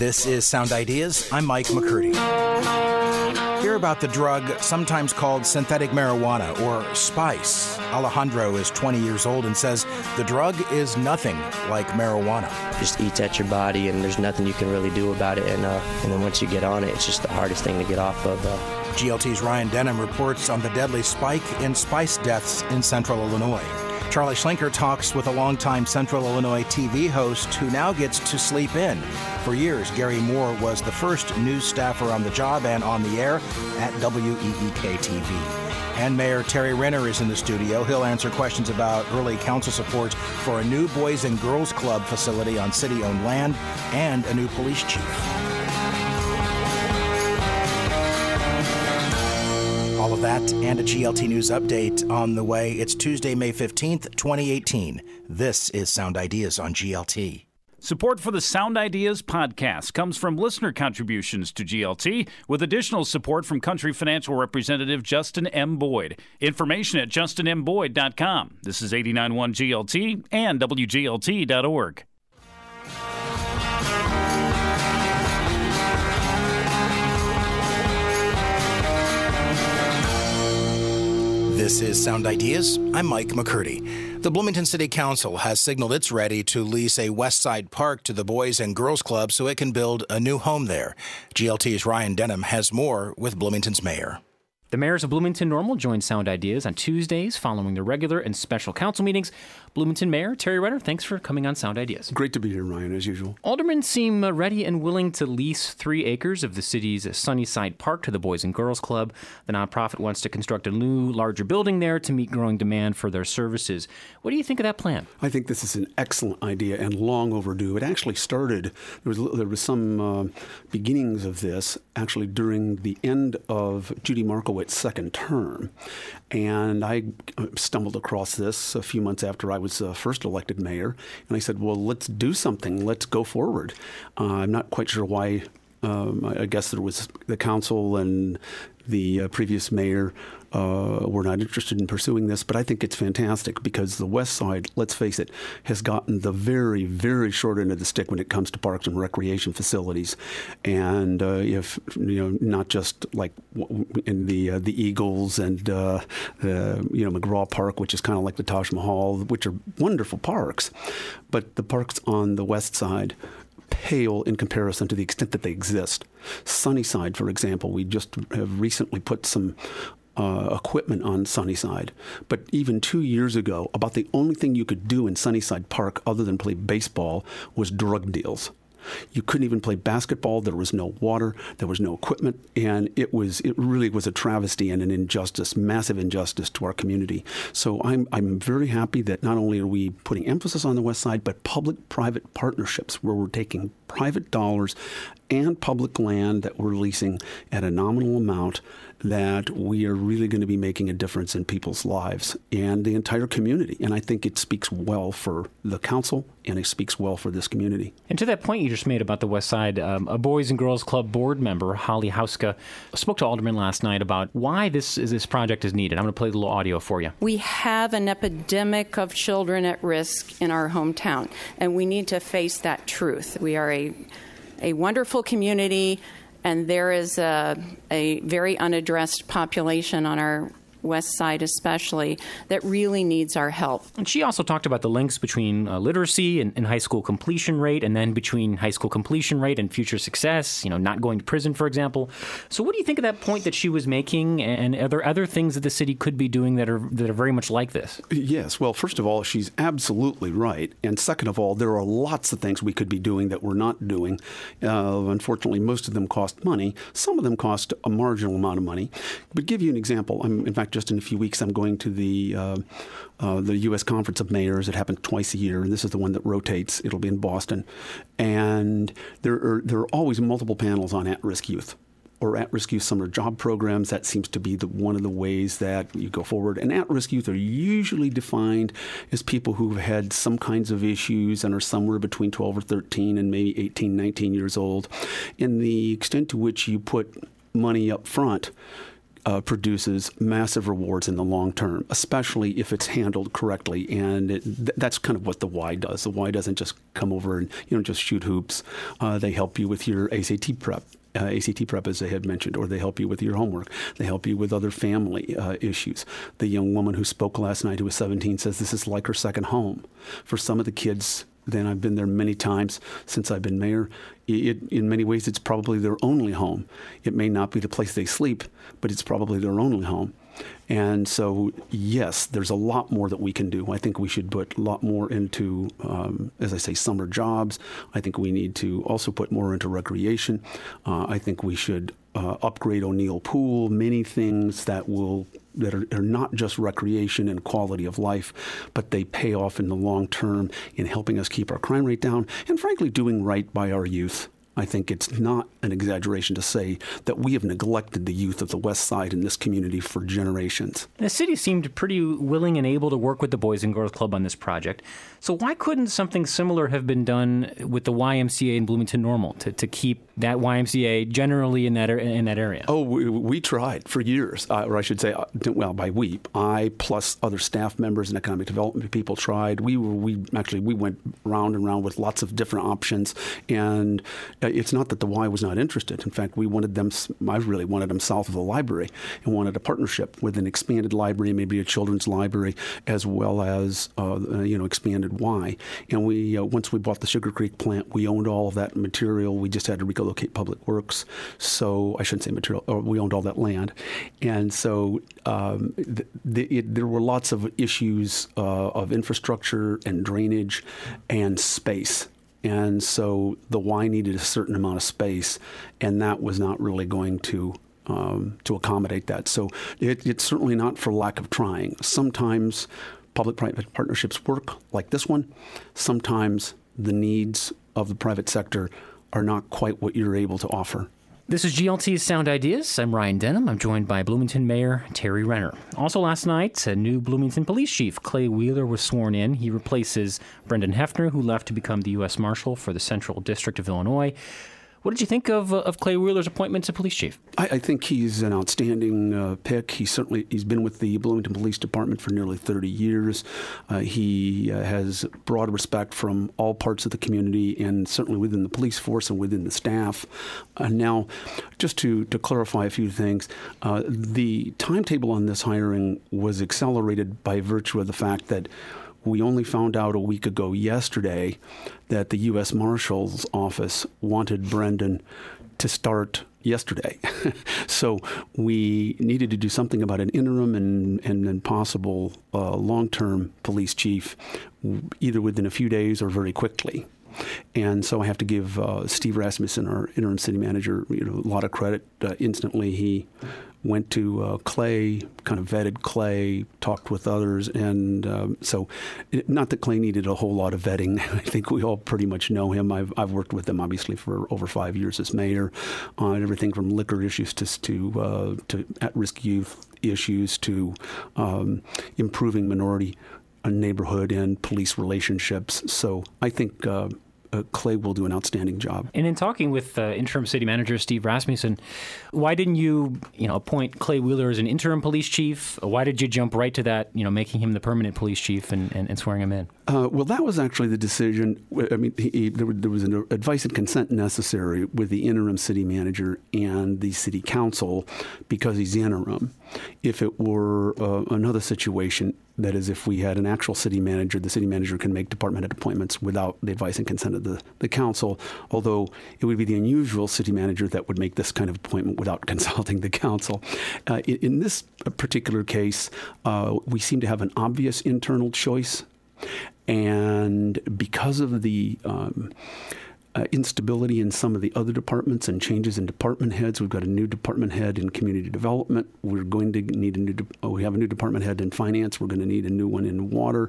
This is Sound Ideas. I'm Mike McCurdy. Hear about the drug sometimes called synthetic marijuana or spice. Alejandro is 20 years old and says the drug is nothing like marijuana. It just eats at your body and there's nothing you can really do about it. And then once you get on it, it's just the hardest thing to get off of. GLT's Ryan Denham reports on the deadly spike in spice deaths in central Illinois. Charlie Schlenker talks with a longtime Central Illinois TV host who now gets to sleep in. For years, Gary Moore was the first news staffer on the job and on the air at WEEK-TV. And Mayor Terry Renner is in the studio. He'll answer questions about early council support for a new Boys and Girls Club facility on city-owned land and a new police chief. All of that and a GLT News update on the way. It's Tuesday, May 15th, 2018. This is Sound Ideas on GLT. Support for the Sound Ideas podcast comes from listener contributions to GLT, with additional support from Country Financial Representative Justin M. Boyd. Information at justinmboyd.com. This is 89.1 GLT and WGLT.org. This is Sound Ideas. I'm Mike McCurdy. The Bloomington City Council has signaled it's ready to lease a West Side Park to the Boys and Girls Club so it can build a new home there. GLT's Ryan Denham has more with Bloomington's mayor. The mayors of Bloomington Normal join Sound Ideas on Tuesdays following the regular and special council meetings. Bloomington Mayor Terry Renner, thanks for coming on Sound Ideas. Great to be here, Ryan, as usual. Aldermen seem ready and willing to lease 3 acres of the city's Sunnyside Park to the Boys and Girls Club. The nonprofit wants to construct a new, larger building there to meet growing demand for their services. What do you think of that plan? I think this is an excellent idea and long overdue. It actually started, there was some beginnings of this actually during the end of Judy Markowitz's second term. And I stumbled across this a few months after I was first elected mayor. And I said, well, let's do something. Let's go forward. I'm not quite sure why. I guess there was the council and the previous mayor were not interested in pursuing this, but I think it's fantastic because the West Side, let's face it, has gotten the very, very short end of the stick when it comes to parks and recreation facilities. And if, not just like in the Eagles and, McGraw Park, which is kind of like the Taj Mahal, which are wonderful parks, but the parks on the West Side pale in comparison to the extent that they exist. Sunnyside, for example, we just have recently put some equipment on Sunnyside. But even 2 years ago, about the only thing you could do in Sunnyside Park other than play baseball was drug deals. You couldn't even play basketball. There was no water. There was no equipment. And it really was a travesty and an injustice, massive injustice to our community. So I'm very happy that not only are we putting emphasis on the West Side, but public-private partnerships where we're taking private dollars and public land that we're leasing at a nominal amount, that we are really going to be making a difference in people's lives and the entire community. And I think it speaks well for the council and it speaks well for this community. And to that point you just made about the West Side, a Boys and Girls Club board member, Holly Hauska, spoke to aldermen last night about why this project is needed. I'm going to play a little audio for you. We have an epidemic of children at risk in our hometown, and we need to face that truth. We are a wonderful community, and there is a very unaddressed population on our West Side especially that really needs our help. And she also talked about the links between literacy and high school completion rate, and then between high school completion rate and future success, not going to prison, for example. So what do you think of that point that she was making, and are there other things that the city could be doing that are very much like this? Yes. Well, first of all, she's absolutely right. And second of all, there are lots of things we could be doing that we're not doing. Unfortunately, most of them cost money. Some of them cost a marginal amount of money. But give you an example. In fact, just in a few weeks, I'm going to the U.S. Conference of Mayors. It happens twice a year, and this is the one that rotates. It'll be in Boston. And there are always multiple panels on at-risk youth or at-risk youth summer job programs. That seems to be one of the ways that you go forward. And at-risk youth are usually defined as people who've had some kinds of issues and are somewhere between 12 or 13 and maybe 18, 19 years old. And the extent to which you put money up front produces massive rewards in the long term, especially if it's handled correctly. And that's kind of what the Y does. The Y doesn't just come over and just shoot hoops. They help you with your ACT prep. ACT prep, as I had mentioned, or they help you with your homework. They help you with other family issues. The young woman who spoke last night, who was 17, says this is like her second home. For some of the kids, then I've been there many times since I've been mayor. In many ways, it's probably their only home. It may not be the place they sleep, but it's probably their only home. And so, yes, there's a lot more that we can do. I think we should put a lot more into, as I say, summer jobs. I think we need to also put more into recreation. I think we should upgrade O'Neill Pool, many things that are not just recreation and quality of life, but they pay off in the long term in helping us keep our crime rate down and, frankly, doing right by our youth. I think it's not an exaggeration to say that we have neglected the youth of the West Side in this community for generations. The city seemed pretty willing and able to work with the Boys and Girls Club on this project. So why couldn't something similar have been done with the YMCA in Bloomington Normal to keep that YMCA generally in that area? Oh, we tried for years, or I should say, I plus other staff members and economic development people tried. We went round and round with lots of different options, and it's not that the Y was not interested. In fact, I really wanted them south of the library and wanted a partnership with an expanded library, maybe a children's library, as well as expanded Y. And we once we bought the Sugar Creek plant, we owned all of that material. We just had to relocate Public Works. So I shouldn't say material, or we owned all that land. And so there were lots of issues of infrastructure and drainage and space. And so the Y needed a certain amount of space, and that was not really going to accommodate that. So it's certainly not for lack of trying. Sometimes public-private partnerships work like this one. Sometimes the needs of the private sector are not quite what you're able to offer. This is GLT's Sound Ideas. I'm Ryan Denham. I'm joined by Bloomington Mayor Terry Renner. Also last night, a new Bloomington Police Chief, Clay Wheeler, was sworn in. He replaces Brendan Hefner, who left to become the U.S. Marshal for the Central District of Illinois. What did you think of Clay Wheeler's appointment to police chief? I think he's an outstanding pick. He's been with the Bloomington Police Department for nearly 30 years. He has broad respect from all parts of the community, and certainly within the police force and within the staff. Now, just to clarify a few things, the timetable on this hiring was accelerated by virtue of the fact that we only found out a week ago yesterday that the U.S. Marshal's office wanted Brendan to start yesterday. So we needed to do something about an interim and possible long-term police chief, either within a few days or very quickly. And so I have to give Steve Rasmussen, our interim city manager, a lot of credit. Instantly, he went to Clay, kind of vetted Clay, talked with others, and so not that Clay needed a whole lot of vetting. I think we all pretty much know him. I've worked with him obviously for over 5 years as mayor on everything from liquor issues to at-risk youth issues to improving minority neighborhood and police relationships. So I think Clay will do an outstanding job. And in talking with interim city manager Steve Rasmussen, why didn't you appoint Clay Wheeler as an interim police chief? Why did you jump right to that, making him the permanent police chief and swearing him in? Well, that was actually the decision. I mean, there was an advice and consent necessary with the interim city manager and the city council because he's interim. If it were another situation, that is, if we had an actual city manager, the city manager can make department head appointments without the advice and consent of the council, although it would be the unusual city manager that would make this kind of appointment without consulting the council. In this particular case, we seem to have an obvious internal choice. And because of the instability in some of the other departments and changes in department heads, we've got a new department head in community development. We're going to need we have a new department head in finance. We're going to need a new one in water.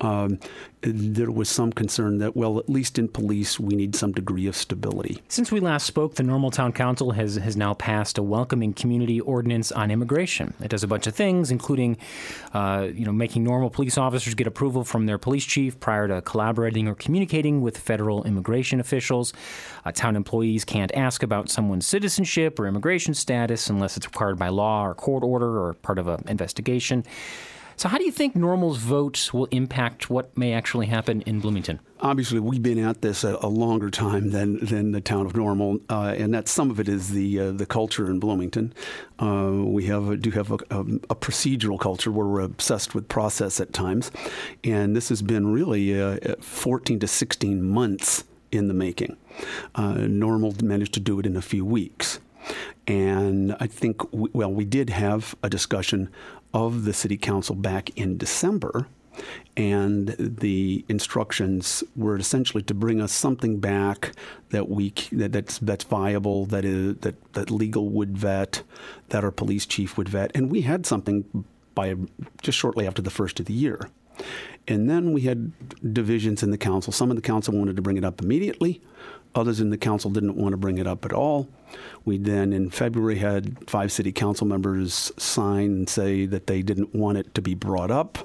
There was some concern that, well, at least in police, we need some degree of stability. Since we last spoke, the Normal Town Council has now passed a welcoming community ordinance on immigration. It does a bunch of things, including, making normal police officers get approval from their police chief prior to collaborating or communicating with federal immigration officials. officials. Town employees can't ask about someone's citizenship or immigration status unless it's required by law or court order or part of an investigation. So how do you think Normal's votes will impact what may actually happen in Bloomington? Obviously, we've been at this a longer time than the town of Normal, and that some of it is the culture in Bloomington. We do have a procedural culture where we're obsessed with process at times, and this has been really 14 to 16 months in the making. Normal managed to do it in a few weeks. And I think, we did have a discussion of the city council back in December, and the instructions were essentially to bring us something back that's viable, that legal would vet, that our police chief would vet, and we had something by just shortly after the first of the year. And then we had divisions in the council. Some of the council wanted to bring it up immediately. Others in the council didn't want to bring it up at all. We then, in February, had 5 city council members sign and say that they didn't want it to be brought up.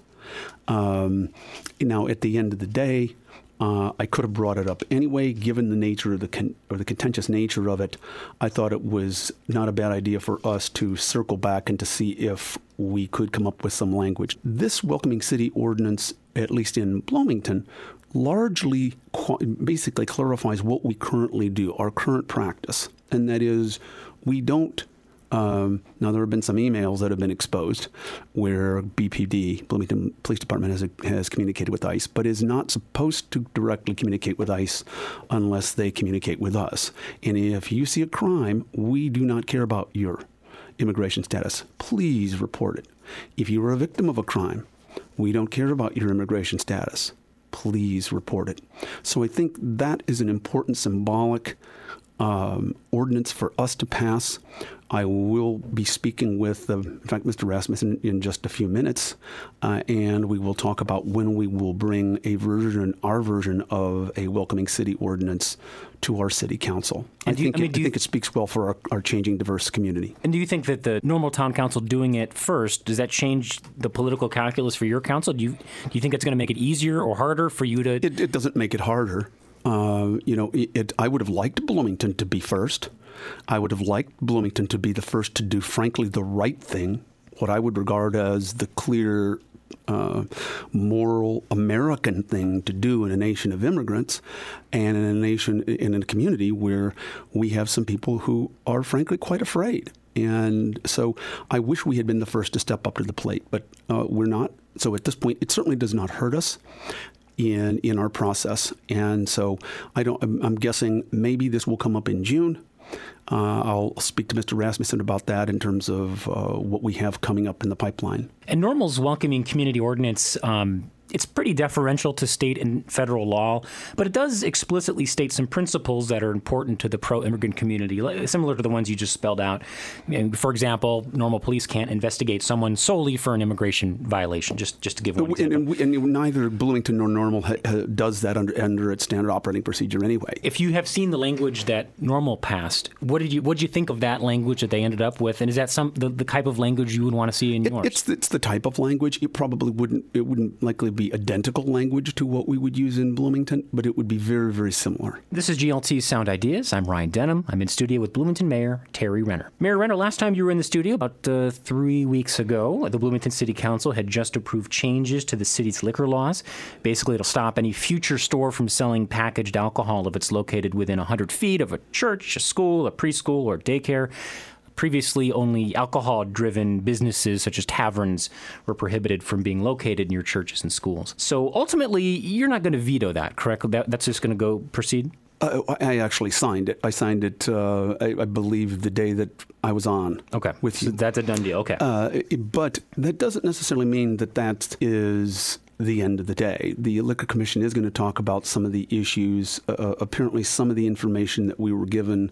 Now, at the end of the day, I could have brought it up anyway, given the nature of the contentious nature of it. I thought it was not a bad idea for us to circle back and to see if we could come up with some language. This welcoming city ordinance, at least in Bloomington, largely basically clarifies what we currently do, our current practice, and that is we don't. Now, there have been some emails that have been exposed where BPD, Bloomington Police Department, has communicated with ICE, but is not supposed to directly communicate with ICE unless they communicate with us. And if you see a crime, we do not care about your immigration status. Please report it. If you are a victim of a crime, we don't care about your immigration status. Please report it. So I think that is an important symbolic ordinance for us to pass. I will be speaking with, in fact, Mr. Rasmussen in just a few minutes, and we will talk about when we will bring our version of a welcoming city ordinance to our city council. I think it speaks well for our changing diverse community. And do you think that the Normal Town Council doing it first, does that change the political calculus for your council? Do you think it's going to make it easier or harder for you to... It doesn't make it harder. I would have liked Bloomington to be first. I would have liked Bloomington to be the first to do, frankly, the right thing, what I would regard as the clear, moral American thing to do in a nation of immigrants and in a community where we have some people who are, frankly, quite afraid. And so I wish we had been the first to step up to the plate, but we're not. So at this point, it certainly does not hurt us in our process. And so I'm guessing maybe this will come up in June. I'll speak to Mr. Rasmussen about that in terms of what we have coming up in the pipeline. And Normal's welcoming community ordinance, it's pretty deferential to state and federal law, but it does explicitly state some principles that are important to the pro-immigrant community, similar to the ones you just spelled out. For example, Normal police can't investigate someone solely for an immigration violation, just to give one example. And neither Bloomington nor Normal does that under its standard operating procedure anyway. If you have seen the language that Normal passed, what did you think of that language that they ended up with? And is that the type of language you would want to see in yours? It's the type of language. It wouldn't likely be identical language to what we would use in Bloomington, but it would be very, very similar. This is GLT's Sound Ideas. I'm Ryan Denham. I'm in studio with Bloomington Mayor Terry Renner. Mayor Renner, last time you were in the studio, about 3 weeks ago, the Bloomington City Council had just approved changes to the city's liquor laws. Basically, it'll stop any future store from selling packaged alcohol if it's located within 100 feet of a church, a school, a preschool, or daycare. Previously, only alcohol-driven businesses such as taverns were prohibited from being located near churches and schools. So ultimately, you're not going to veto that, correct? That's just going to proceed? I actually signed it. I signed it, I believe, the day that I was on with you. So that's a done deal. Okay. But that doesn't necessarily mean that is the end of the day. The Liquor Commission is going to talk about some of the issues. Apparently, some of the information that we were given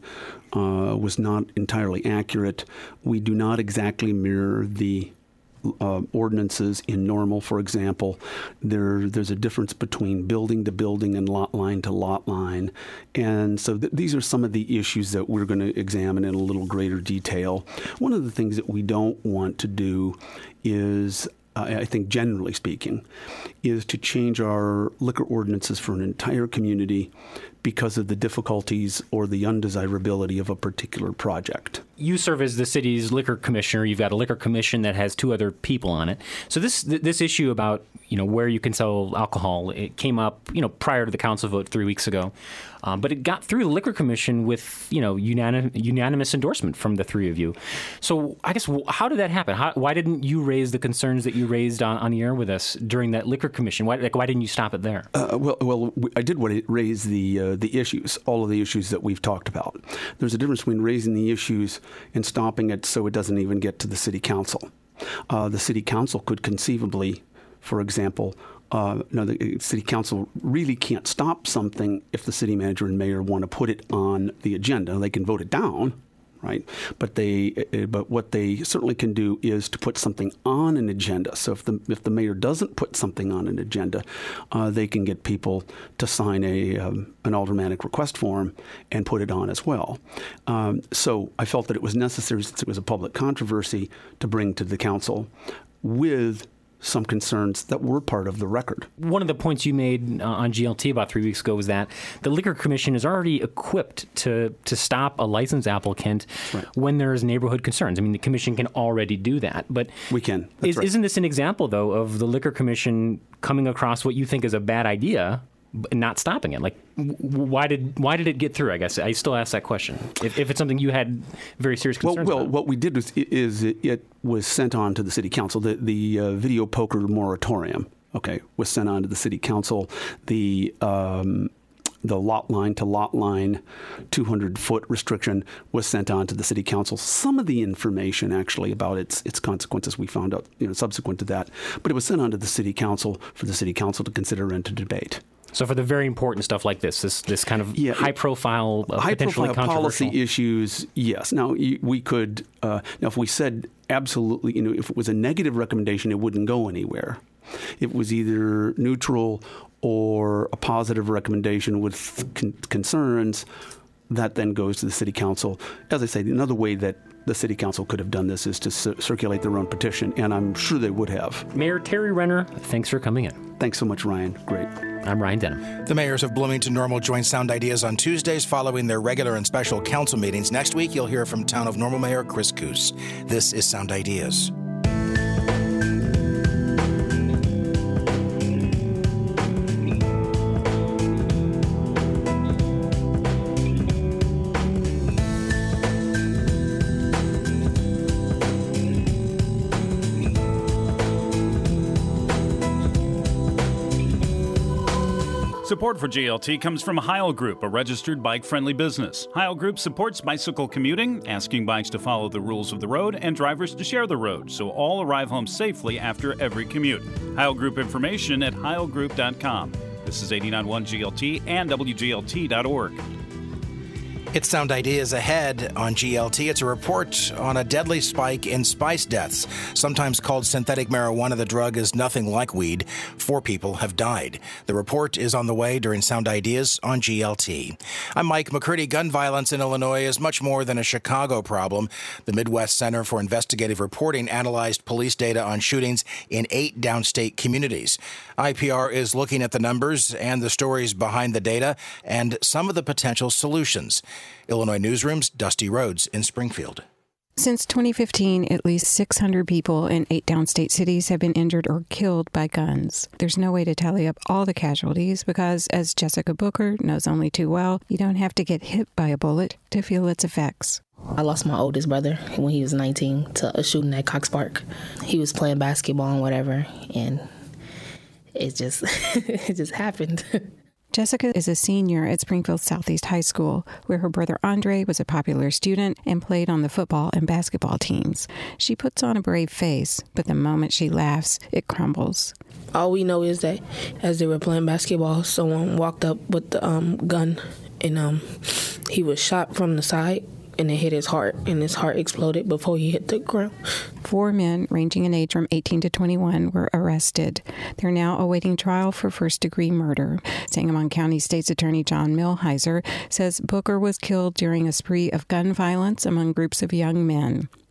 was not entirely accurate. We do not exactly mirror the ordinances in Normal, for example. There's a difference between building to building and lot line to lot line. And so these are some of the issues that we're going to examine in a little greater detail. One of the things that we don't want to do is, I think generally speaking, is to change our liquor ordinances for an entire community because of the difficulties or the undesirability of a particular project. You serve as the city's liquor commissioner. You've got a liquor commission that has 2 other people on it. So this issue about where you can sell alcohol, it came up prior to the council vote 3 weeks ago, but it got through the liquor commission with unanimous endorsement from the 3 of you. So I guess how did that happen? Why didn't you raise the concerns that you raised on the air with us during that liquor commission? Why didn't you stop it there? I did raise the issues, all of the issues that we've talked about. There's a difference between raising the issues and stopping it so it doesn't even get to the city council. The city council could conceivably, for example, the city council really can't stop something if the city manager and mayor want to put it on the agenda. They can vote it down, right? But what they certainly can do is to put something on an agenda. So if the mayor doesn't put something on an agenda, they can get people to sign an aldermanic request form and put it on as well. So I felt that it was necessary, since it was a public controversy, to bring to the council with some concerns that were part of the record. One of the points you made on GLT about 3 weeks ago was that the Liquor Commission is already equipped to stop a license applicant when there's neighborhood concerns. I mean, the commission can already do that. But we can. Isn't this an example, though, of the Liquor Commission coming across what you think is a bad idea and not stopping it? Like, why did it get through? I guess I still ask that question. If it's something you had very serious concerns about. What we did was it was sent on to the city council. The video poker moratorium, was sent on to the city council. The lot line to lot line 200-foot restriction was sent on to the city council. Some of the information actually about its consequences we found out subsequent to that, but it was sent on to the city council for the city council to consider and to debate. So for the very important stuff like this kind of high-profile, potentially controversial policy issues, yes. Now, we could, if we said absolutely, if it was a negative recommendation, it wouldn't go anywhere. It was either neutral or a positive recommendation with concerns, that then goes to the city council. As I say, another way that the city council could have done this is to circulate their own petition, and I'm sure they would have. Mayor Terry Renner, thanks for coming in. Thanks so much, Ryan. Great. I'm Ryan Denham. The mayors of Bloomington Normal join Sound Ideas on Tuesdays following their regular and special council meetings. Next week, you'll hear from Town of Normal Mayor Chris Coos. This is Sound Ideas. Support for GLT comes from Heil Group, a registered bike-friendly business. Heil Group supports bicycle commuting, asking bikes to follow the rules of the road and drivers to share the road, so all arrive home safely after every commute. Heil Group information at heilgroup.com. This is 89.1 GLT and WGLT.org. It's Sound Ideas ahead on GLT. It's a report on a deadly spike in spice deaths. Sometimes called synthetic marijuana, the drug is nothing like weed. 4 people have died. The report is on the way during Sound Ideas on GLT. I'm Mike McCurdy. Gun violence in Illinois is much more than a Chicago problem. The Midwest Center for Investigative Reporting analyzed police data on shootings in 8 downstate communities. IPR is looking at the numbers and the stories behind the data and some of the potential solutions. Illinois Newsroom's Dusty Rhodes in Springfield. Since 2015, at least 600 people in 8 downstate cities have been injured or killed by guns. There's no way to tally up all the casualties because, as Jessica Booker knows only too well, you don't have to get hit by a bullet to feel its effects. I lost my oldest brother when he was 19 to a shooting at Cox Park. He was playing basketball and whatever, and it just happened. Jessica is a senior at Springfield Southeast High School, where her brother Andre was a popular student and played on the football and basketball teams. She puts on a brave face, but the moment she laughs, it crumbles. All we know is that as they were playing basketball, someone walked up with the gun, and he was shot from the side, and it hit his heart, and his heart exploded before he hit the ground. 4 men ranging in age from 18 to 21 were arrested. They're now awaiting trial for first-degree murder. Sangamon County State's Attorney John Milhiser says Booker was killed during a spree of gun violence among groups of young men.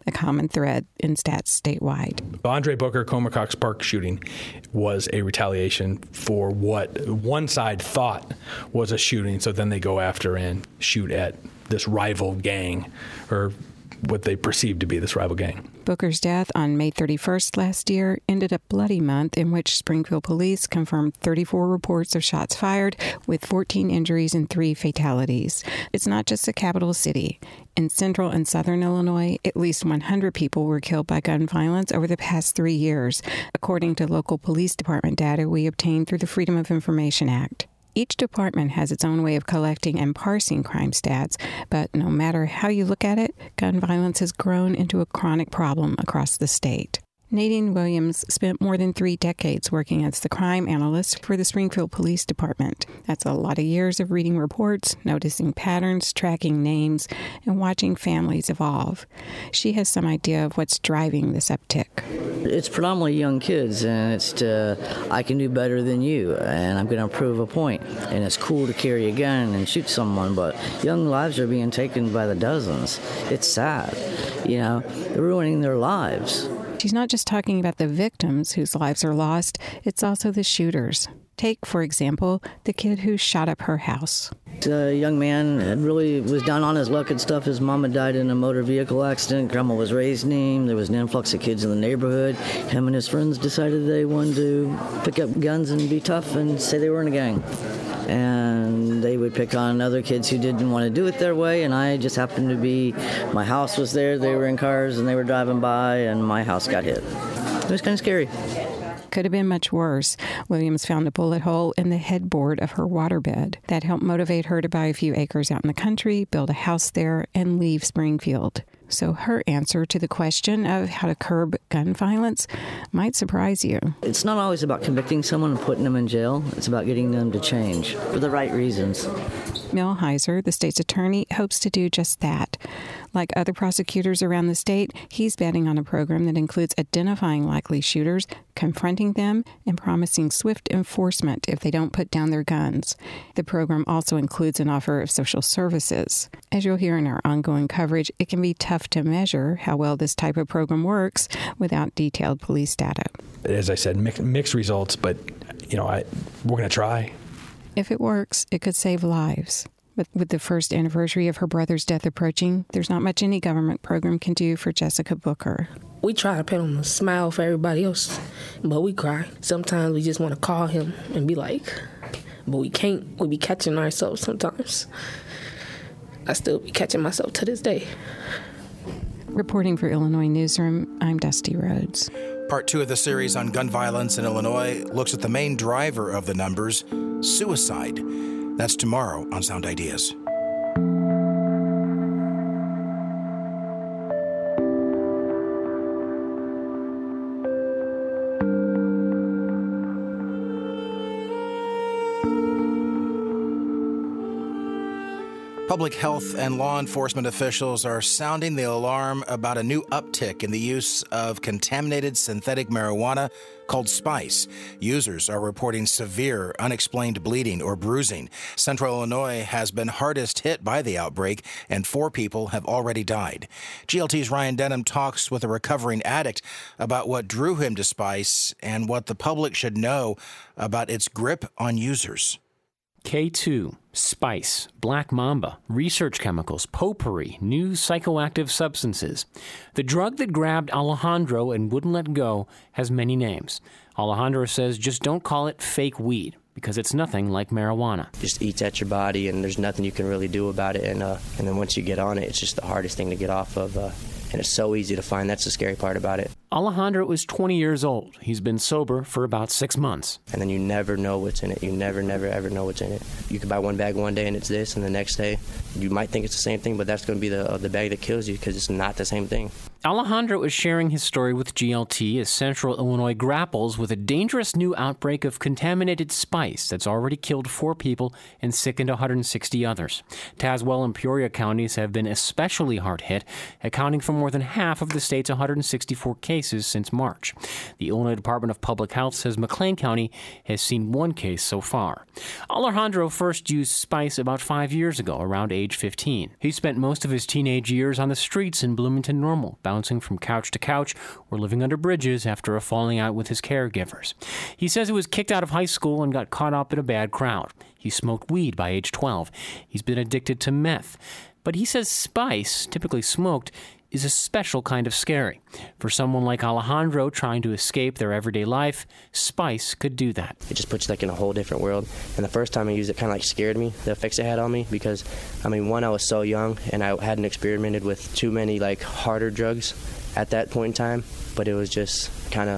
a common thread in stats statewide. The Andre Booker Comer-Cox Park shooting was a retaliation for what one side thought was a shooting, so then they go after and shoot at this rival gang, or what they perceived to be this rival gang. Booker's death on May 31st last year ended a bloody month in which Springfield police confirmed 34 reports of shots fired, with 14 injuries and 3 fatalities. It's not just the capital city. In central and southern Illinois, at least 100 people were killed by gun violence over the past 3 years, according to local police department data we obtained through the Freedom of Information Act. Each department has its own way of collecting and parsing crime stats, but no matter how you look at it, gun violence has grown into a chronic problem across the state. Nadine Williams spent more than 3 decades working as the crime analyst for the Springfield Police Department. That's a lot of years of reading reports, noticing patterns, tracking names, and watching families evolve. She has some idea of what's driving this uptick. It's predominantly young kids, and it's I can do better than you, and I'm going to prove a point. And it's cool to carry a gun and shoot someone, but young lives are being taken by the dozens. It's sad. They're ruining their lives. She's not just talking about the victims whose lives are lost, it's also the shooters. Take, for example, the kid who shot up her house. The young man really was down on his luck and stuff. His mama died in a motor vehicle accident. Grandma was raising him. There was an influx of kids in the neighborhood. Him and his friends decided they wanted to pick up guns and be tough and say they were in a gang. And they would pick on other kids who didn't want to do it their way, and I just happened to be, my house was there, they were in cars, and they were driving by, and my house got hit. It was kind of scary. Could have been much worse. Williams found a bullet hole in the headboard of her waterbed. That helped motivate her to buy a few acres out in the country, build a house there, and leave Springfield. So her answer to the question of how to curb gun violence might surprise you. It's not always about convicting someone and putting them in jail. It's about getting them to change for the right reasons. Mel Heiser, the state's attorney, hopes to do just that. Like other prosecutors around the state, he's betting on a program that includes identifying likely shooters, confronting them, and promising swift enforcement if they don't put down their guns. The program also includes an offer of social services. As you'll hear in our ongoing coverage, it can be tough to measure how well this type of program works without detailed police data. As I said, mixed results, but we're going to try. If it works, it could save lives. But with the first anniversary of her brother's death approaching, there's not much any government program can do for Jessica Booker. We try to put on a smile for everybody else, but we cry. Sometimes we just want to call him and be like, but we can't. We be catching ourselves sometimes. I still be catching myself to this day. Reporting for Illinois Newsroom, I'm Dusty Rhodes. Part 2 of the series on gun violence in Illinois looks at the main driver of the numbers, suicide. That's tomorrow on Sound Ideas. Public health and law enforcement officials are sounding the alarm about a new uptick in the use of contaminated synthetic marijuana called Spice. Users are reporting severe, unexplained bleeding or bruising. Central Illinois has been hardest hit by the outbreak, and 4 people have already died. GLT's Ryan Denham talks with a recovering addict about what drew him to Spice and what the public should know about its grip on users. K2, Spice, Black Mamba, research chemicals, potpourri, new psychoactive substances. The drug that grabbed Alejandro and wouldn't let go has many names. Alejandro says just don't call it fake weed, because it's nothing like marijuana. It just eats at your body, and there's nothing you can really do about it. And then once you get on it, it's just the hardest thing to get off of. And it's so easy to find. That's the scary part about it. Alejandro is 20 years old. He's been sober for about 6 months. And then you never know what's in it. You never, ever know what's in it. You could buy one bag one day and it's this, and the next day you might think it's the same thing, but that's going to be the bag that kills you because it's not the same thing. Alejandro is sharing his story with GLT as Central Illinois grapples with a dangerous new outbreak of contaminated spice that's already killed 4 people and sickened 160 others. Tazewell and Peoria counties have been especially hard hit, accounting for more than half of the state's 164 cases. cases since March. The Illinois Department of Public Health says McLean County has seen 1 case so far. Alejandro first used spice about 5 years ago, around age 15. He spent most of his teenage years on the streets in Bloomington Normal, bouncing from couch to couch or living under bridges after a falling out with his caregivers. He says he was kicked out of high school and got caught up in a bad crowd. He smoked weed by age 12. He's been addicted to meth. But he says spice, typically smoked, is a special kind of scary. For someone like Alejandro trying to escape their everyday life, spice could do that. It just puts you in a whole different world. And the first time I used it kind of scared me, the effects it had on me, because, one, I was so young and I hadn't experimented with too many harder drugs at that point in time. But it was just kind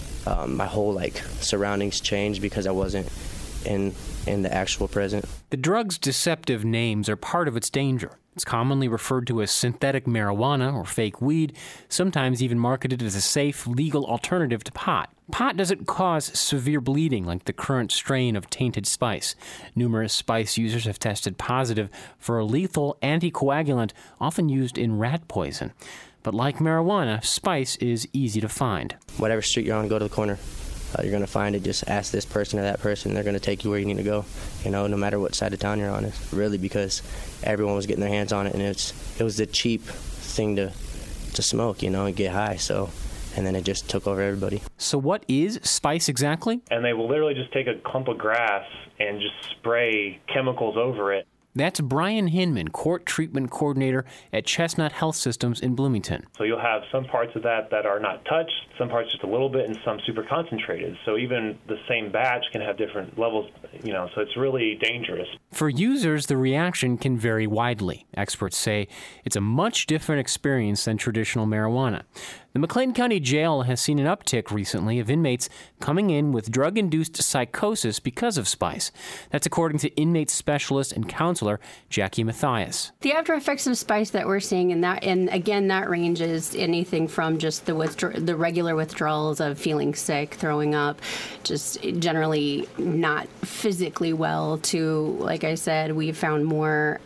of my whole surroundings changed because I wasn't in the actual present. The drug's deceptive names are part of its danger. It's commonly referred to as synthetic marijuana or fake weed, sometimes even marketed as a safe, legal alternative to pot. Pot doesn't cause severe bleeding like the current strain of tainted spice. Numerous spice users have tested positive for a lethal anticoagulant often used in rat poison. But like marijuana, spice is easy to find. Whatever street you're on, go to the corner. You're going to find it. Just ask this person or that person. They're going to take you where you need to go, no matter what side of town you're on. It's really because everyone was getting their hands on it, and it was the cheap thing to smoke, and get high. So, and then it just took over everybody. So what is spice exactly? And they will literally just take a clump of grass and just spray chemicals over it. That's Brian Hinman, Court Treatment Coordinator at Chestnut Health Systems in Bloomington. So you'll have some parts of that are not touched, some parts just a little bit, and some super concentrated. So even the same batch can have different levels, so it's really dangerous. For users, the reaction can vary widely. Experts say it's a much different experience than traditional marijuana. The McLean County Jail has seen an uptick recently of inmates coming in with drug-induced psychosis because of spice. That's according to inmate specialist and counselor Jackie Mathias. The after effects of spice that we're seeing, and again, that ranges anything from just the regular withdrawals of feeling sick, throwing up, just generally not physically well, to, like I said, we've had more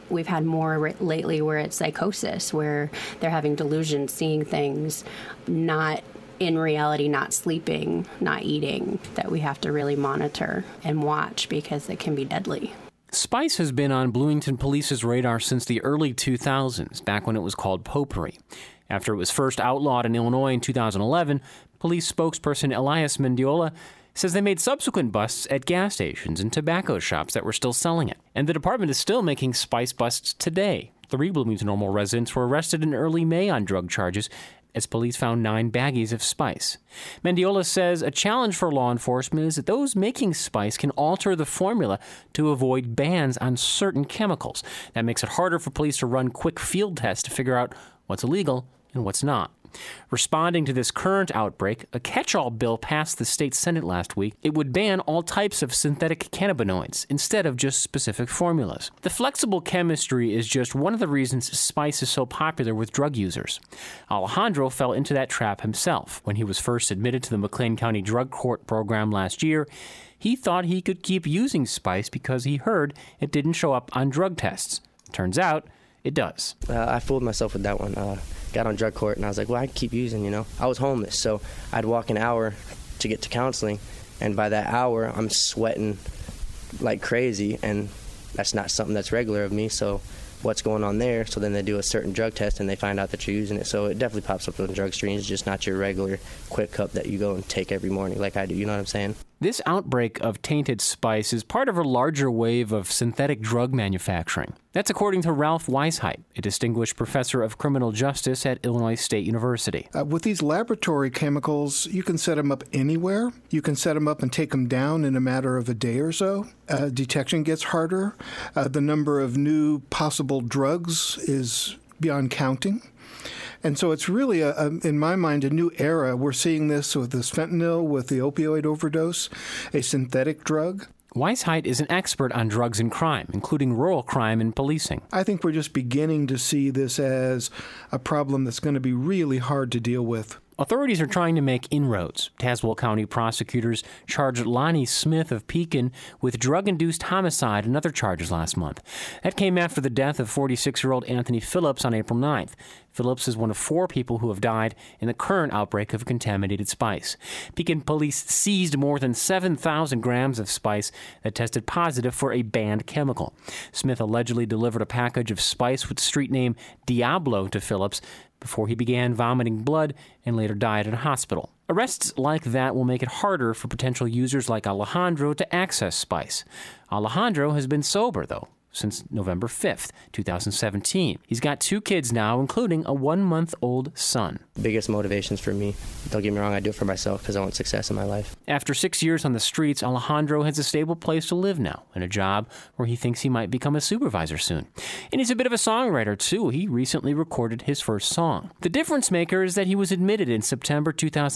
lately where it's psychosis, where they're having delusions, seeing things, not in reality, not sleeping, not eating, that we have to really monitor and watch because it can be deadly. Spice has been on Bloomington Police's radar since the early 2000s, back when it was called potpourri. After it was first outlawed in Illinois in 2011, police spokesperson Elias Mendiola says they made subsequent busts at gas stations and tobacco shops that were still selling it. And the department is still making spice busts today. 3 Bloomington Normal residents were arrested in early May on drug charges as police found 9 baggies of spice. Mendiola says a challenge for law enforcement is that those making spice can alter the formula to avoid bans on certain chemicals. That makes it harder for police to run quick field tests to figure out what's illegal and what's not. Responding to this current outbreak, a catch-all bill passed the state Senate last week. It would ban all types of synthetic cannabinoids instead of just specific formulas. The flexible chemistry is just one of the reasons spice is so popular with drug users. Alejandro fell into that trap himself. When he was first admitted to the McLean County Drug Court program last year, he thought he could keep using spice because he heard it didn't show up on drug tests. Turns out, it does. I fooled myself with that one. Got on drug court, and I was like, well, I keep using, I was homeless, so I'd walk an hour to get to counseling, and by that hour, I'm sweating like crazy, and that's not something that's regular of me, so what's going on there? So then they do a certain drug test, and they find out that you're using it, so it definitely pops up on drug screens, just not your regular quick cup that you go and take every morning like I do, you know what I'm saying? This outbreak of tainted spice is part of a larger wave of synthetic drug manufacturing. That's according to Ralph Weisheit, a distinguished professor of criminal justice at Illinois State University. With these laboratory chemicals, you can set them up anywhere. You can set them up and take them down in a matter of a day or so. Detection gets harder. The number of new possible drugs is beyond counting. And so it's really, in my mind, a new era. We're seeing this with this fentanyl, with the opioid overdose, a synthetic drug. Weisheit is an expert on drugs and crime, including rural crime and policing. I think we're just beginning to see this as a problem that's going to be really hard to deal with. Authorities are trying to make inroads. Tazewell County prosecutors charged Lonnie Smith of Pekin with drug-induced homicide and other charges last month. That came after the death of 46-year-old Anthony Phillips on April 9th. Phillips is one of 4 people who have died in the current outbreak of contaminated spice. Pekin police seized more than 7,000 grams of spice that tested positive for a banned chemical. Smith allegedly delivered a package of spice with street name Diablo to Phillips before he began vomiting blood and later died at a hospital. Arrests like that will make it harder for potential users like Alejandro to access spice. Alejandro has been sober, though, since November 5th, 2017. He's got 2 kids now, including a 1-month-old son. Biggest motivations for me, don't get me wrong, I do it for myself because I want success in my life. After 6 years on the streets, Alejandro has a stable place to live now and a job where he thinks he might become a supervisor soon. And he's a bit of a songwriter, too. He recently recorded his first song. The difference maker is that he was admitted in September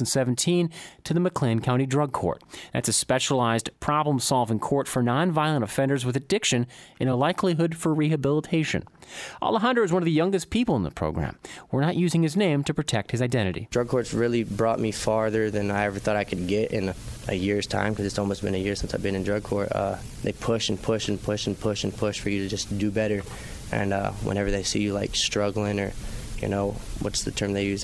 2017 to the McLean County Drug Court. That's a specialized problem-solving court for nonviolent offenders with addiction and a likelihood for rehabilitation. Alejandro is one of the youngest people in the program. We're not using his name to protect his identity. Drug courts really brought me farther than I ever thought I could get in a year's time, because it's almost been a year since I've been in drug court. They push and push and push and push and push for you to just do better. And whenever they see you like struggling or, what's the term they use,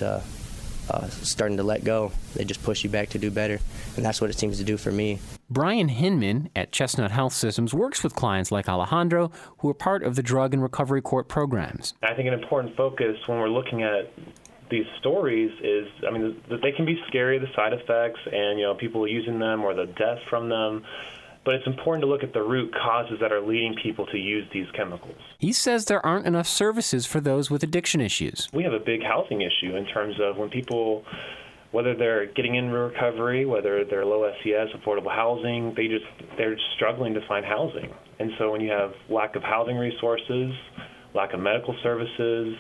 starting to let go, they just push you back to do better. And that's what it seems to do for me. Brian Hinman at Chestnut Health Systems works with clients like Alejandro who are part of the drug and recovery court programs. I think an important focus when we're looking at these stories is, they can be scary, the side effects and, people using them or the deaths from them. But it's important to look at the root causes that are leading people to use these chemicals. He says there aren't enough services for those with addiction issues. We have a big housing issue in terms of when people, whether they're getting into recovery, whether they're low SES, affordable housing, they're struggling to find housing. And so when you have lack of housing resources, lack of medical services,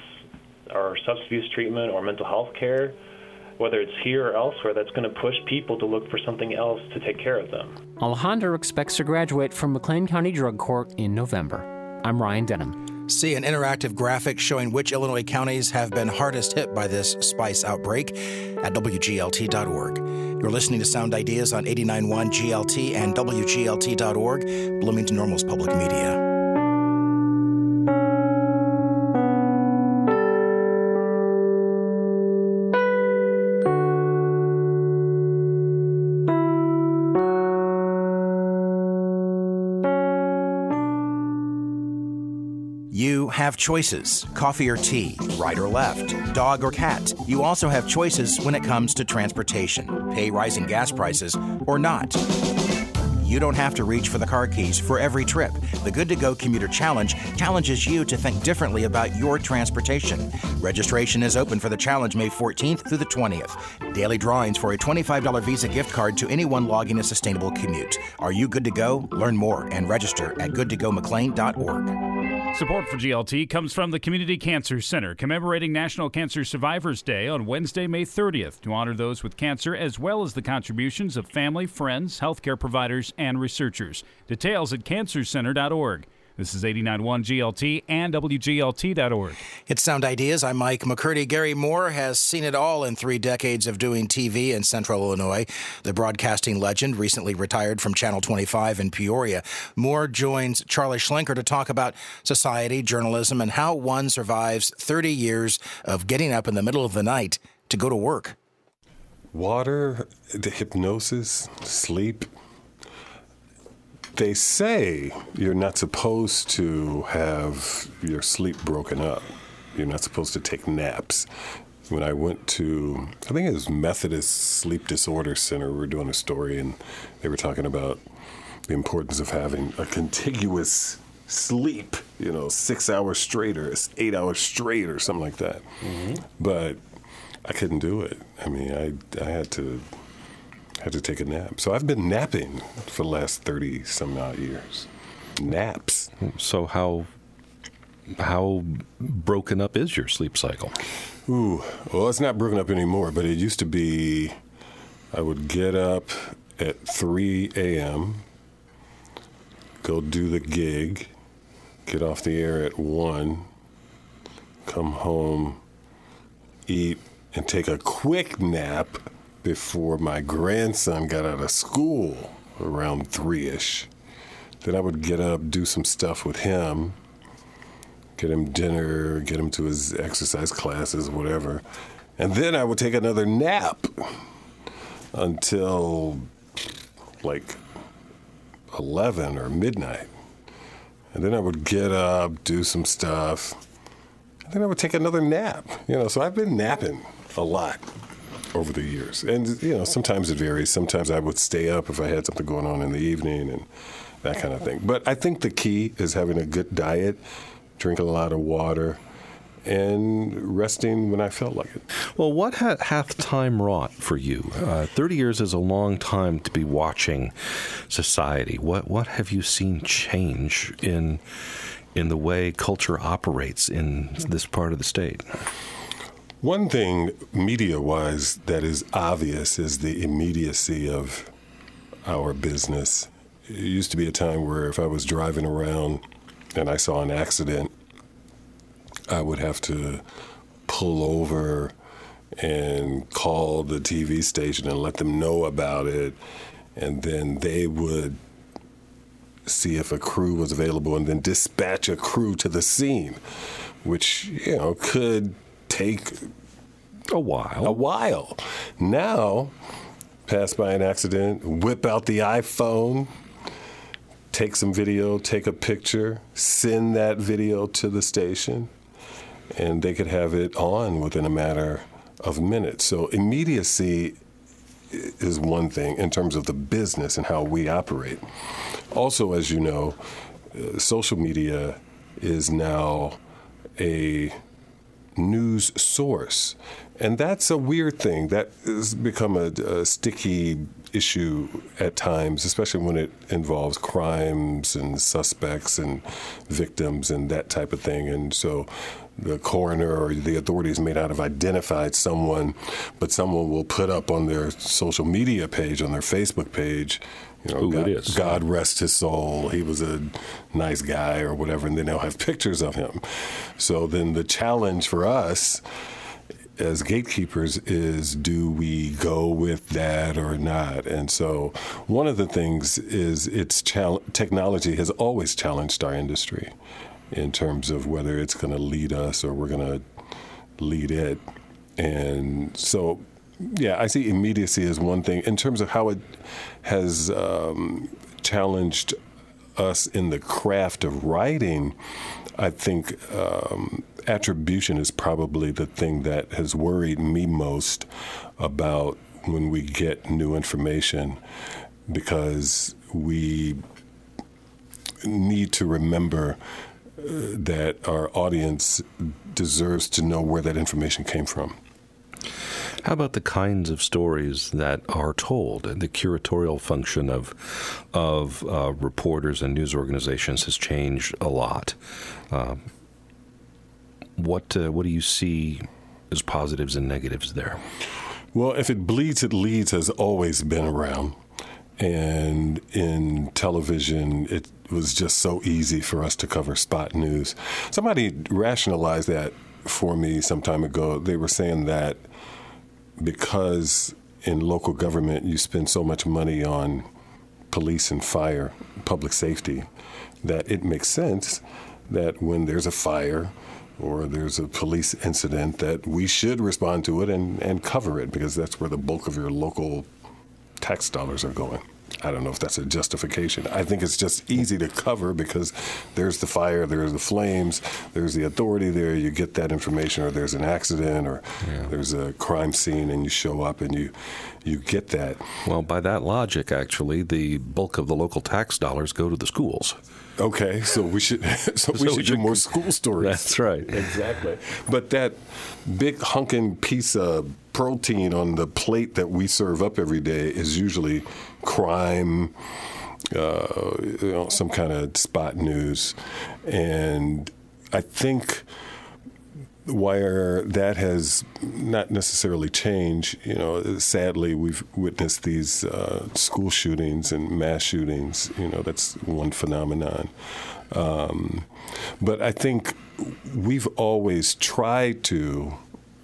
or substance abuse treatment or mental health care, whether it's here or elsewhere, that's going to push people to look for something else to take care of them. Alejandro expects to graduate from McLean County Drug Court in November. I'm Ryan Denham. See an interactive graphic showing which Illinois counties have been hardest hit by this spice outbreak at WGLT.org. You're listening to Sound Ideas on 89.1 GLT and WGLT.org, Bloomington Normal's public media. You have choices, coffee or tea, right or left, dog or cat. You also have choices when it comes to transportation, pay rising gas prices or not. You don't have to reach for the car keys for every trip. The Good to Go Commuter Challenge challenges you to think differently about your transportation. Registration is open for the challenge May 14th through the 20th. Daily drawings for a $25 Visa gift card to anyone logging a sustainable commute. Are you good to go? Learn more and register at goodtogomclean.org. Support for GLT comes from the Community Cancer Center, commemorating National Cancer Survivors Day on Wednesday, May 30th, to honor those with cancer as well as the contributions of family, friends, healthcare providers, and researchers. Details at cancercenter.org. This is 89.1 GLT and WGLT.org. It's Sound Ideas. I'm Mike McCurdy. Gary Moore has seen it all in 3 decades of doing TV in Central Illinois. The broadcasting legend recently retired from Channel 25 in Peoria. Moore joins Charlie Schlenker to talk about society, journalism, and how one survives 30 years of getting up in the middle of the night to go to work. Water, the hypnosis, sleep. They say you're not supposed to have your sleep broken up. You're not supposed to take naps. When I went to, I think it was Methodist Sleep Disorder Center, we were doing a story, and they were talking about the importance of having a contiguous sleep, 6 hours straight or 8 hours straight or something like that. Mm-hmm. But I couldn't do it. I had to take a nap. So I've been napping for the last 30-some-odd years. Naps. So how broken up is your sleep cycle? Well, it's not broken up anymore, but it used to be I would get up at 3 a.m., go do the gig, get off the air at 1, come home, eat, and take a quick nap before my grandson got out of school around 3-ish. Then I would get up, do some stuff with him, get him dinner, get him to his exercise classes, whatever. And then I would take another nap until like 11 or midnight. And then I would get up, do some stuff, and then I would take another nap. So I've been napping a lot over the years. And, sometimes it varies. Sometimes I would stay up if I had something going on in the evening and that kind of thing. But I think the key is having a good diet, drinking a lot of water, and resting when I felt like it. Well, what hath time wrought for you? 30 years is a long time to be watching society. What have you seen change in the way culture operates in this part of the state? One thing, media-wise, that is obvious is the immediacy of our business. It used to be a time where if I was driving around and I saw an accident, I would have to pull over and call the TV station and let them know about it, and then they would see if a crew was available and then dispatch a crew to the scene, which, could take a while. Now, pass by an accident, whip out the iPhone, take some video, take a picture, send that video to the station, and they could have it on within a matter of minutes. So immediacy is one thing in terms of the business and how we operate. Also, as you know, social media is now a news source. And that's a weird thing. That has become a sticky issue at times, especially when it involves crimes and suspects and victims and that type of thing. And so the coroner or the authorities may not have identified someone, but someone will put up on their social media page, on their Facebook page, who it is. God rest his soul, he was a nice guy or whatever, and then they'll have pictures of him. So then the challenge for us as gatekeepers is, do we go with that or not? And so one of the things is technology has always challenged our industry in terms of whether it's going to lead us or we're going to lead it. And so, yeah, I see immediacy as one thing. In terms of how it has challenged us in the craft of writing, I think attribution is probably the thing that has worried me most about when we get new information, because we need to remember that our audience deserves to know where that information came from. How about the kinds of stories that are told? The curatorial function of reporters and news organizations has changed a lot. What do you see as positives and negatives there? Well, if it bleeds, it leads has always been around. And in television, it was just so easy for us to cover spot news. Somebody rationalized that for me some time ago. They were saying that because in local government you spend so much money on police and fire, public safety, that it makes sense that when there's a fire or there's a police incident that we should respond to it and cover it, because that's where the bulk of your local tax dollars are going. I don't know if that's a justification. I think it's just easy to cover because there's the fire, there's the flames, there's the authority there. You get that information, or there's an accident, or there's a crime scene, and you show up and you get that. Well, by that logic, actually, the bulk of the local tax dollars go to the schools. Okay, so we should do more school stories. That's right. Exactly. But that big hunking piece of protein on the plate that we serve up every day is usually crime, some kind of spot news. And I think where that has not necessarily changed, sadly, we've witnessed these school shootings and mass shootings. That's one phenomenon. But I think we've always tried to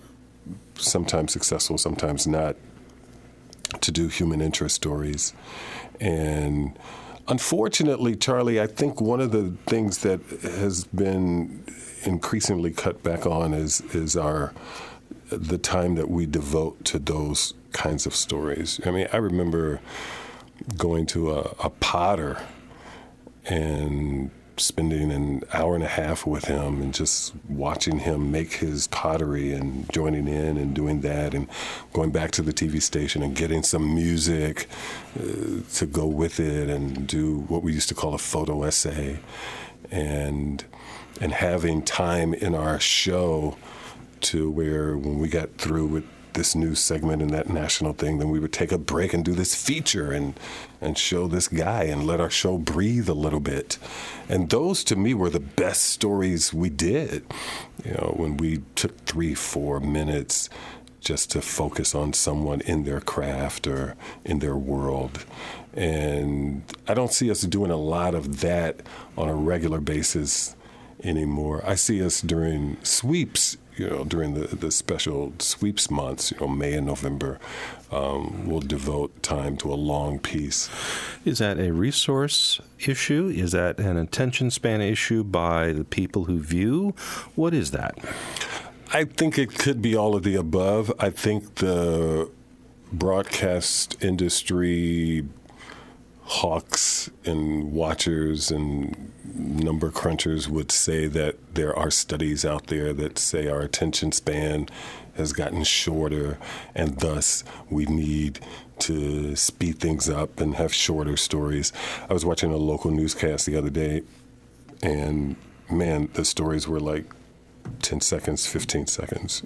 sometimes successful, sometimes not, to do human interest stories. And unfortunately, Charlie, I think one of the things that has been increasingly cut back on is the time that we devote to those kinds of stories. I mean, I remember going to a potter and spending an hour and a half with him and just watching him make his pottery and joining in and doing that and going back to the TV station and getting some music to go with it and do what we used to call a photo essay and having time in our show to where when we got through with this news segment and that national thing, then we would take a break and do this feature and show this guy and let our show breathe a little bit. And those, to me, were the best stories we did. You know, when we took 3-4 minutes just to focus on someone in their craft or in their world. And I don't see us doing a lot of that on a regular basis anymore. I see us during sweeps, during the special sweeps months, May and November, we'll devote time to a long piece. Is that a resource issue? Is that an attention span issue by the people who view? What is that? I think it could be all of the above. I think the broadcast industry hawks and watchers and number crunchers would say that there are studies out there that say our attention span has gotten shorter, and thus we need to speed things up and have shorter stories. I was watching a local newscast the other day, and man, the stories were like 10 seconds, 15 seconds,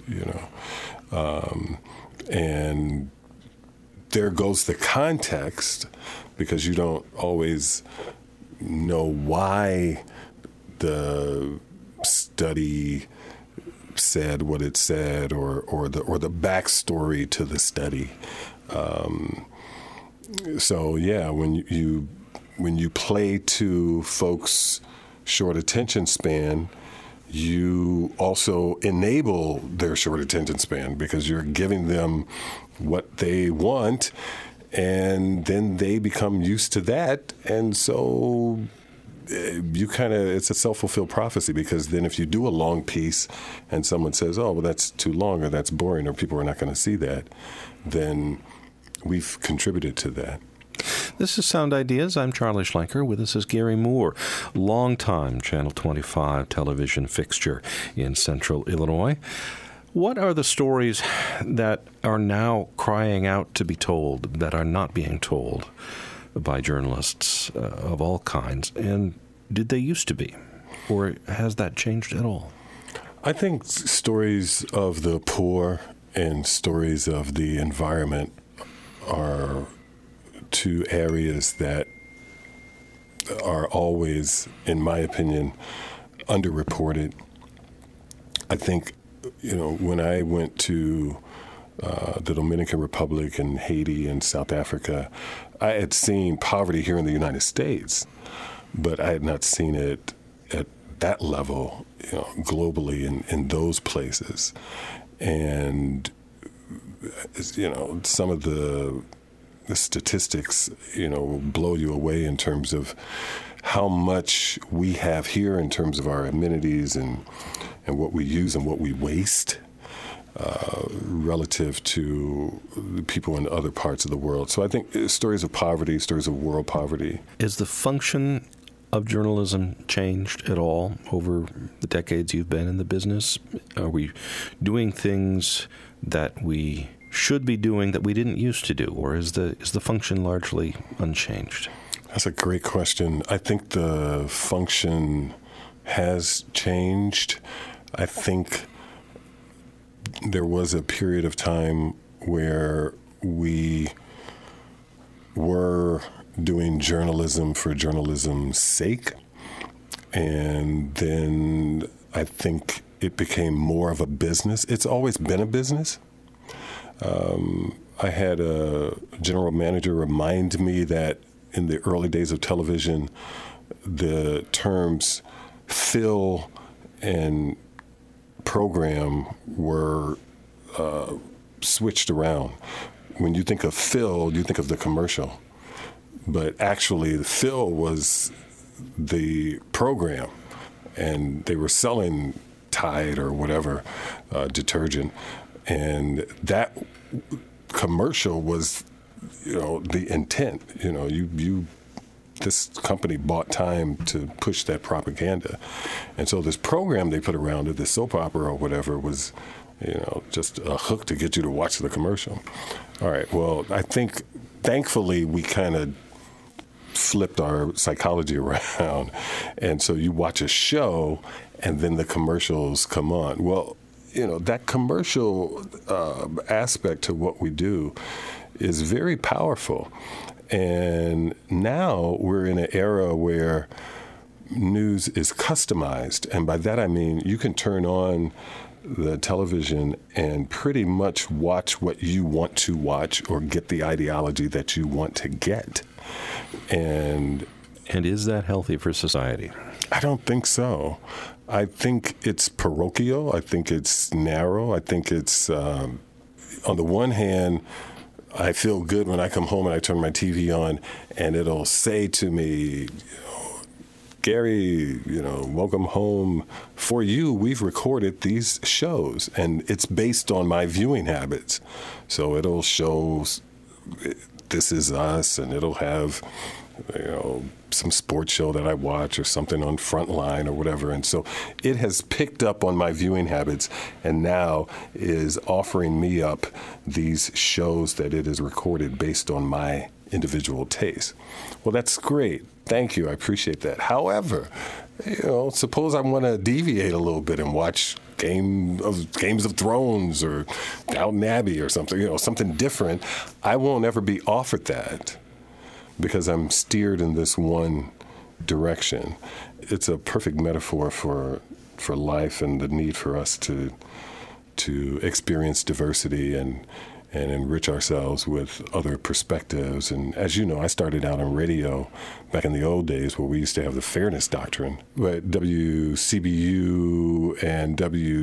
and there goes the context, because you don't always know why the study said what it said, or the backstory to the study. So yeah, when you play to folks' short attention span, you also enable their short attention span because you're giving them what they want, and then they become used to that, and so it's a self-fulfilled prophecy, because then if you do a long piece and someone says, oh, well, that's too long or that's boring or people are not going to see that, then we've contributed to that. This is Sound Ideas. I'm Charlie Schlenker. With us is Gary Moore, longtime Channel 25 television fixture in Central Illinois. What are the stories that are now crying out to be told that are not being told by journalists of all kinds? And did they used to be? Or has that changed at all? I think stories of the poor and stories of the environment are two areas that are always, in my opinion, underreported. I think, when I went to the Dominican Republic and Haiti and South Africa, I had seen poverty here in the United States, but I had not seen it at that level, globally in those places. And, some of the statistics, blow you away in terms of how much we have here in terms of our amenities and what we use and what we waste relative to people in other parts of the world. So I think stories of poverty, stories of world poverty. Is the function of journalism changed at all over the decades you've been in the business? Are we doing things that we should be doing that we didn't used to do, or is the function largely unchanged? That's a great question. I think the function has changed. I think there was a period of time where we were doing journalism for journalism's sake, and then I think it became more of a business. It's always been a business. I had a general manager remind me that in the early days of television, the terms fill and program were switched around. When you think of Phil, you think of the commercial. But actually, Phil was the program, and they were selling Tide or whatever detergent, and that commercial was, the intent. This company bought time to push that propaganda, and so this program they put around it, this soap opera or whatever, was, just a hook to get you to watch the commercial. All right. Well, I think thankfully we kind of flipped our psychology around, and so you watch a show and then the commercials come on. Well, that commercial aspect to what we do is very powerful, and now we're in an era where news is customized, and by that I mean you can turn on the television and pretty much watch what you want to watch or get the ideology that you want to get. And is that healthy for society? I don't think so. I think it's parochial. I think it's narrow. I think it's, on the one hand, I feel good when I come home and I turn my TV on and it'll say to me, Gary, welcome home. For you, we've recorded these shows, and it's based on my viewing habits. So it'll show This Is Us, and it'll have, some sports show that I watch or something on Frontline or whatever. And so it has picked up on my viewing habits and now is offering me up these shows that it is recorded based on my individual taste. Well, that's great. Thank you. I appreciate that. However, suppose I want to deviate a little bit and watch Games of Thrones or Downton Abbey or something, something different. I won't ever be offered that because I'm steered in this one direction. It's a perfect metaphor for life and the need for us to experience diversity and enrich ourselves with other perspectives. And as you know, I started out on radio back in the old days where we used to have the fairness doctrine. But WCBU and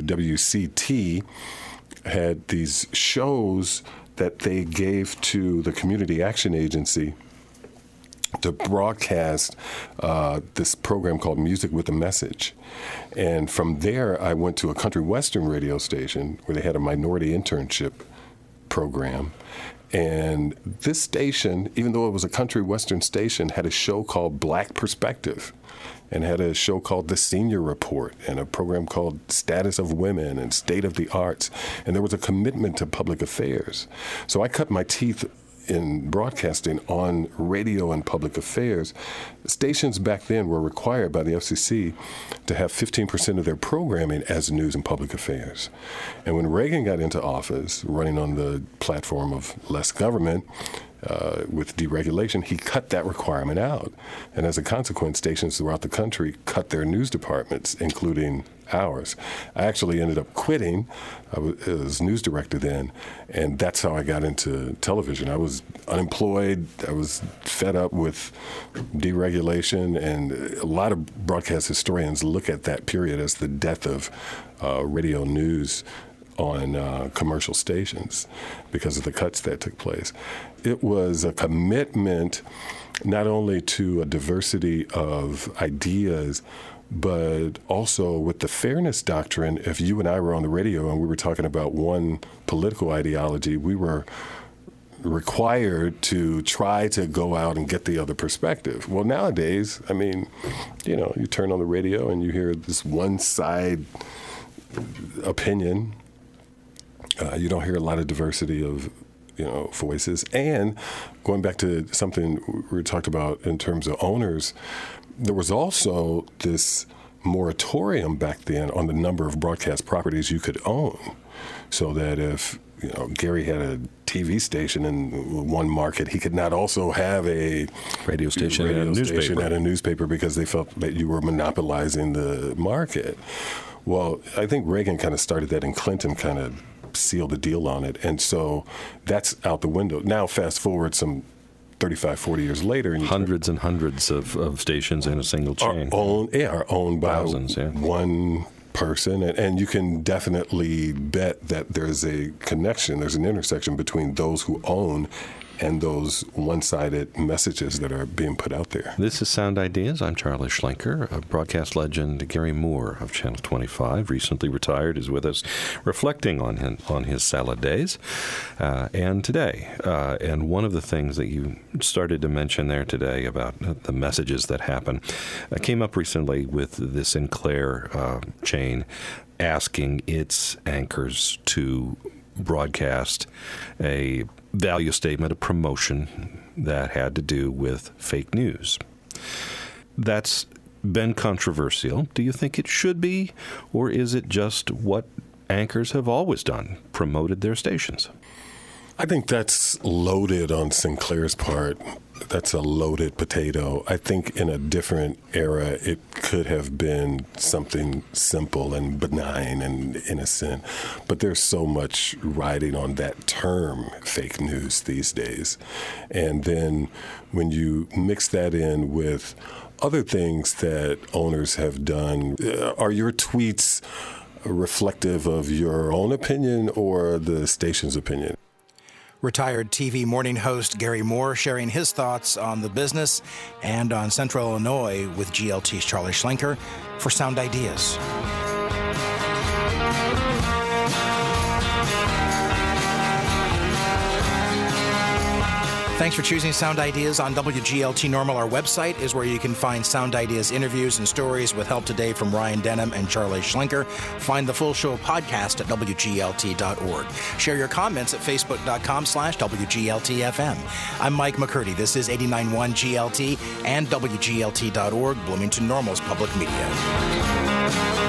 WWCT had these shows that they gave to the Community Action Agency to broadcast this program called Music with a Message. And from there, I went to a country western radio station where they had a minority internship program. And this station, even though it was a country western station, had a show called Black Perspective and had a show called The Senior Report and a program called Status of Women and State of the Arts. And there was a commitment to public affairs. So I cut my teeth in broadcasting on radio and public affairs. Stations back then were required by the FCC to have 15% of their programming as news and public affairs. And when Reagan got into office, running on the platform of less government, with deregulation, he cut that requirement out. And as a consequence, stations throughout the country cut their news departments, including ours. I actually ended up quitting. I was news director then, and that's how I got into television. I was unemployed. I was fed up with deregulation, and a lot of broadcast historians look at that period as the death of radio news on commercial stations because of the cuts that took place. It was a commitment not only to a diversity of ideas, but also with the fairness doctrine. If you and I were on the radio and we were talking about one political ideology, we were required to try to go out and get the other perspective. Well, nowadays, I mean, you turn on the radio and you hear this one side opinion. You don't hear a lot of diversity of voices. And going back to something we talked about in terms of owners, there was also this moratorium back then on the number of broadcast properties you could own, so that if Gary had a TV station in one market, he could not also have a radio station and a newspaper because they felt that you were monopolizing the market. Well, I think Reagan kind of started that, and Clinton kind of sealed the deal on it. And so that's out the window. Now, fast forward some 35, 40 years later. And hundreds and hundreds of stations in a single chain. Are owned by thousands, one person, and you can definitely bet that there's a connection, there's an intersection between those who own and those one-sided messages that are being put out there. This is Sound Ideas. I'm Charlie Schlenker. Broadcast legend Gary Moore of Channel 25, recently retired, is with us, reflecting on his salad days and today. And one of the things that you started to mention there today about the messages that happen came up recently with the Sinclair chain asking its anchors to broadcast a value statement, a promotion that had to do with fake news. That's been controversial. Do you think it should be, or is it just what anchors have always done, promoted their stations? I think that's loaded on Sinclair's part. That's a loaded potato. I think in a different era, it could have been something simple and benign and innocent. But there's so much riding on that term, fake news, these days. And then when you mix that in with other things that owners have done, are your tweets reflective of your own opinion or the station's opinion? Retired TV morning host Gary Moore sharing his thoughts on the business and on Central Illinois with GLT's Charlie Schlenker for Sound Ideas. Thanks for choosing Sound Ideas on WGLT Normal. Our website is where you can find Sound Ideas interviews and stories with help today from Ryan Denham and Charlie Schlenker. Find the full show podcast at WGLT.org. Share your comments at Facebook.com/WGLTFM. I'm Mike McCurdy. This is 89.1 GLT and WGLT.org, Bloomington Normal's public media.